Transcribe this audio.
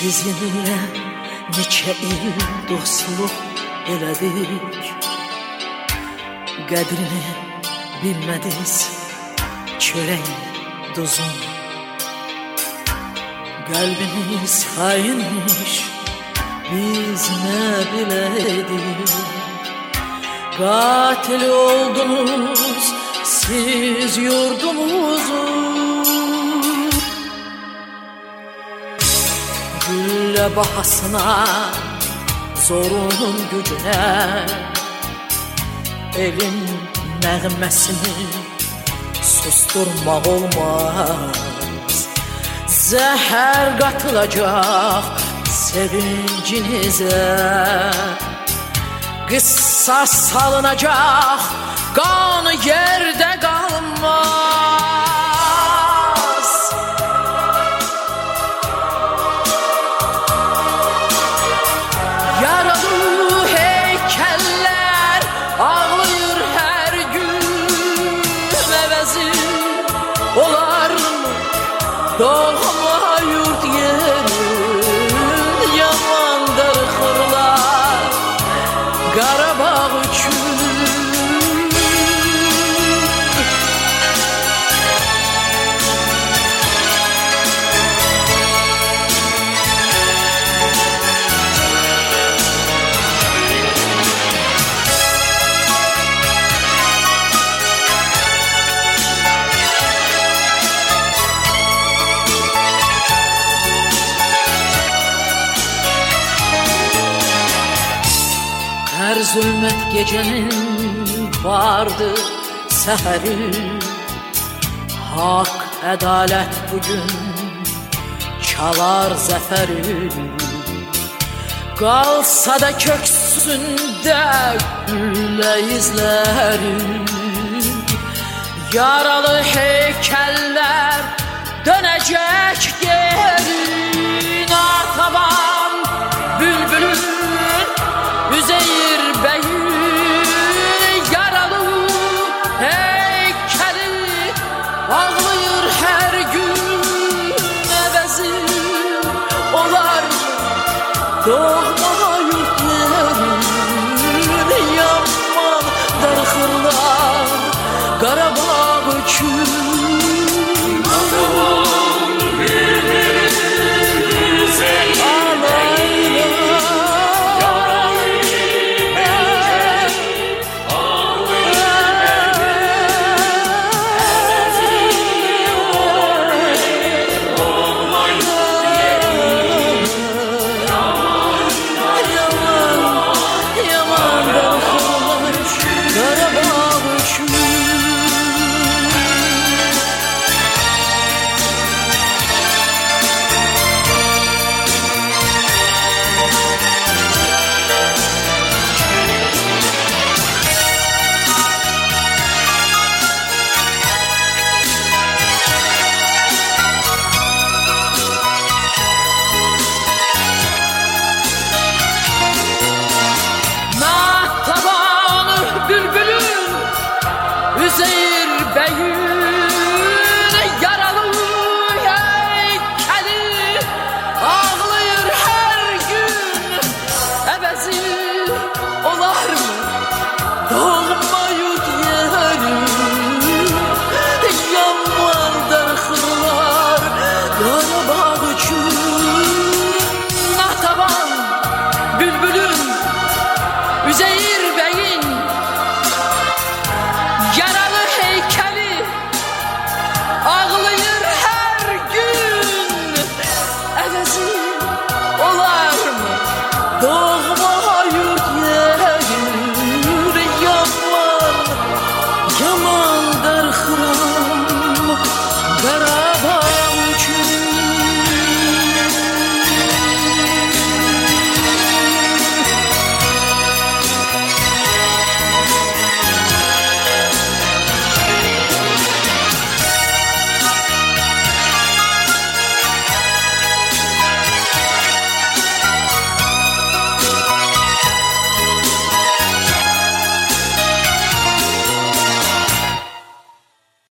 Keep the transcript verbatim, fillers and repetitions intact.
Sizinle neçə il dostluq elədik, qədrini bilmədiz çörək duzun. Qəlbiniz hainmiş, biz nə biləydik. Qatil oldunuz siz yurdumuzu. Güllə bahasına, zorunun gücünə, elin nəğməsini susturmaq olmaz. Zəhər qatılacaq sevincinizə, qissas salınacaq, qan yerdə qalmaz. Yaralı heykəllər ağlayır hər gün, əvəzi olarmı doğma yurt yerin? Yaman darıxırlar Qarabağ üçün. Hər zülmət gecənin vardı səhəri, haqq, ədalət bugün çalar zəfəri. Qalsa da köksündə güllə izləri, yaralı heykəllər dönəcək geri. Natəvan bülbülün Üzeyir bəyin yaralı heykəli ağlayır hər gün, əvəzi olar doğma yurt yerin? Yaman darıxırlar Qarabağ üçün. Üzeyir bəyin yaralı heykəli ağlayır hər gün, əvəzi olarmı doğma yurt yerin? Yaman darıxırlar Qarabağ üçün. Natəvan bülbülün Üzeyir